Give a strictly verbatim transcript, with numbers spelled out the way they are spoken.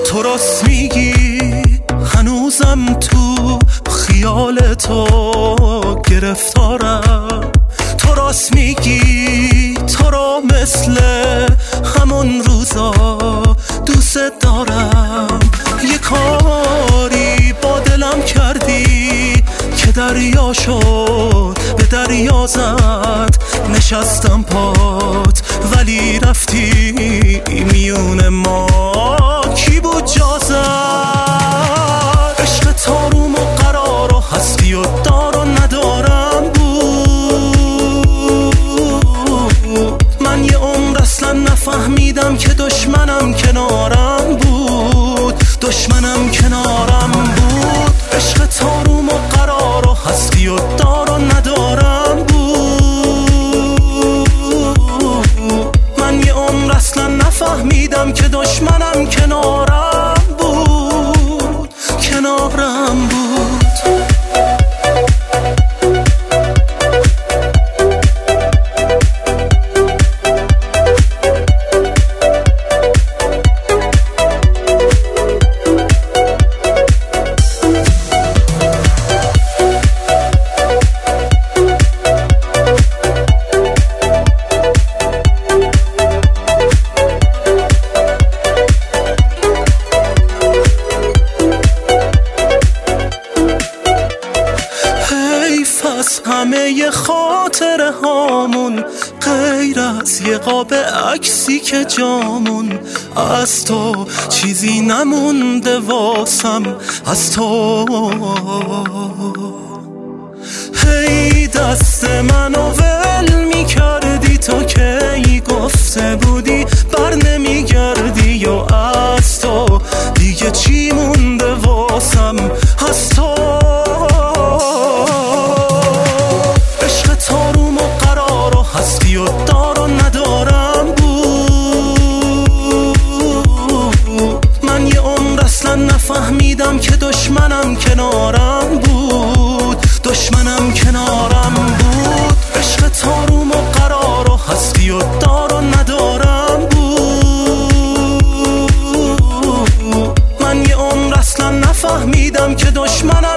تو راست میگی هنوزم تو خیال تو گرفتارم. تو راست میگی تو را مثل همون روزا دوست دارم. یه کاری با دلم کردی که دریا شد به دریا زد. نشستم پات ولی رفتی میون ما کی بود جا زد. عشق تاروم و قرار و هستی و دار و ندارم بود. من یه عمر اصلا نفهمیدم که دشمنم کنارم بود. دشمنم کنارم بود. عشق تاروم و قرار و هستی و دار و ندارم بود. من یه عمر اصلا نفهمیدم که دشمنم کنارم بود. کنارم بود. همه خاطره هامون غیر از یه قاب عکسی که جامون از تو چیزی نمونده واسم از تو. هی دست منو ول می کردی تو کی گفته بودی بر نمی گردی و از تو دیگه چی مونده واسم از تو. هستی و دار و ندارم بود. من یه عمر اصلا نفهمیدم که دشمنم کنارم بود. دشمنم کنارم بود. عشق تاروم و قرار و هستی و دار و ندارم بود. من یه عمر اصلا نفهمیدم که دشمنم